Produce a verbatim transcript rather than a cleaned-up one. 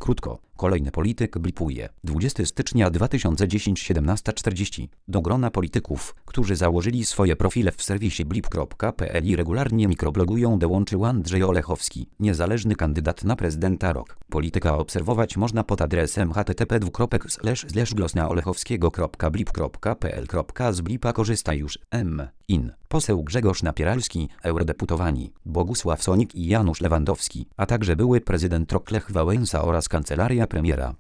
Krótko, kolejny polityk blipuje. dwudziestego stycznia dwa tysiące dziesiątego siedemnaście czterdzieści. Do grona polityków, którzy założyli swoje profile w serwisie blip kropka p l i regularnie mikroblogują, dołączył Andrzej Olechowski, niezależny kandydat na prezydenta rok. Polityka obserwować można pod adresem h t t p dwukropek slash slash glosna olechowskiego kropka blip kropka p l. Z blipa korzysta już M. In. Poseł Grzegorz Napieralski, eurodeputowani Bogusław Sonik i Janusz Lewandowski, a także były prezydent Rok Lech Wałęsa oraz kancelaria premiera.